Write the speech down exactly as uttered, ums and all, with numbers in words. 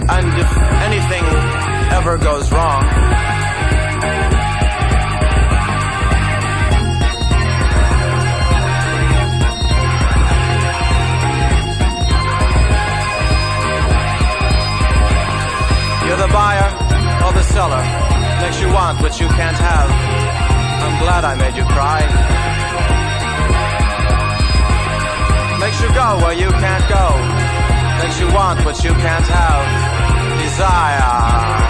And if anything ever goes wrong, you're the buyer or the seller, makes you want what you can't have. I'm glad I made you cry. Makes you go where you can't go, makes you want what you can't have. Desire.